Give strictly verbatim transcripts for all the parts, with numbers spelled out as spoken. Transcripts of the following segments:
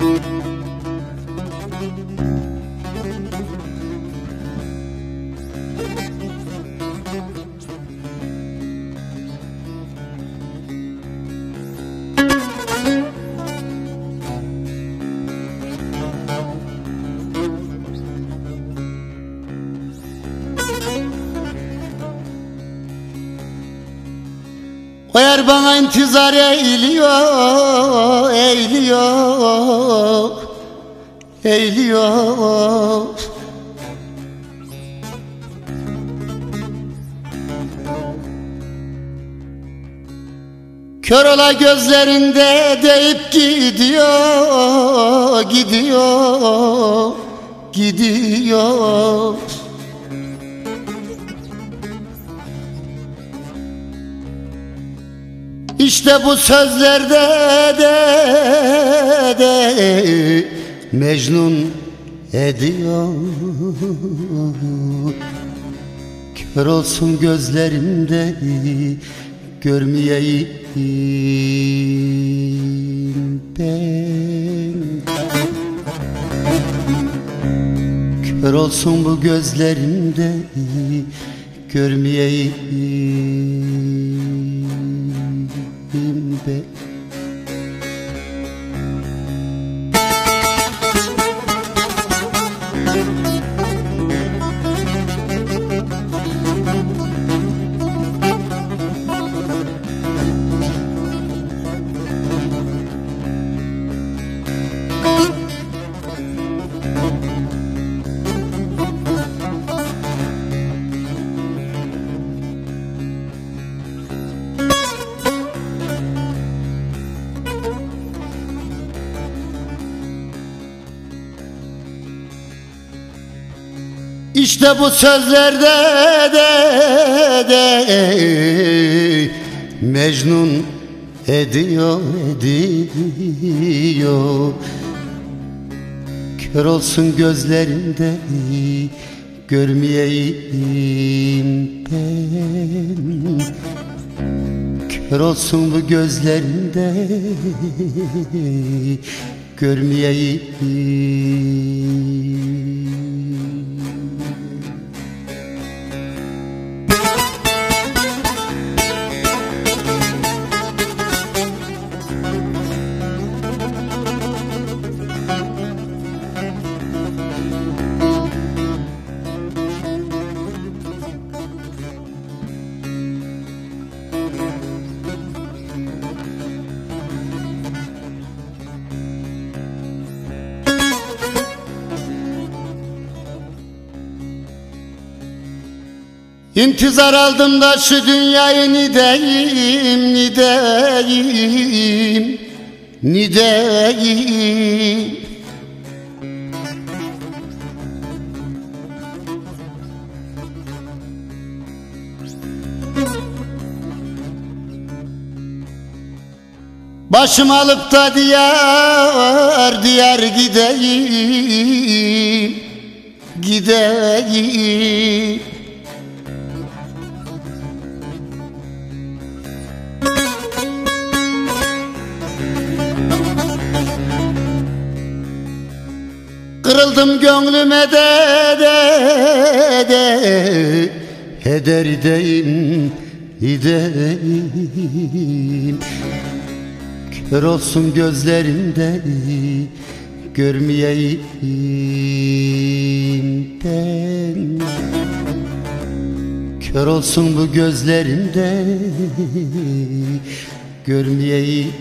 O yer bana intizar eğiliyor, eğiliyor, eğiliyor. Kör ola gözlerinde deyip gidiyor, gidiyor, gidiyor. İşte bu sözlerde de, de Mecnun ediyor. Kör olsun gözlerimde görmeyeyim ben. Kör olsun bu gözlerimde görmeyeyim ben. İşte bu sözlerde de, de Mecnun ediyor, ediyor. Kör olsun gözlerinde görmeyeyim ben. Kör olsun bu gözlerinde görmeyeyim. İntizar aldım da şu dünyayı ni deyim, ni deyim, ni deyim. Başım alıp da diyar diyar gideyim, gideyim. Kırıldım gönlüme de, de, de heder ideyim, ideyim. Kör olsun gözlerinde görmeyeyim ben. Kör olsun bu gözlerinde görmeyeyim.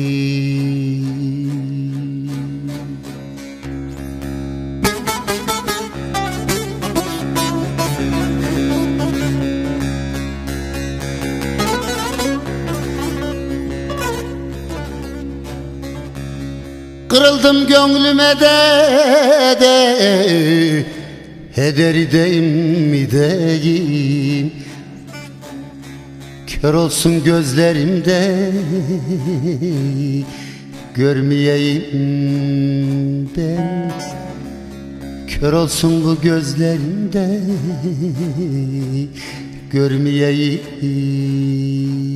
Kırıldım gönlüme de, de heder ideyim, ideyim. Kör olsun gözlerimde görmeyeyim ben. Kör olsun bu gözlerimde görmeyeyim.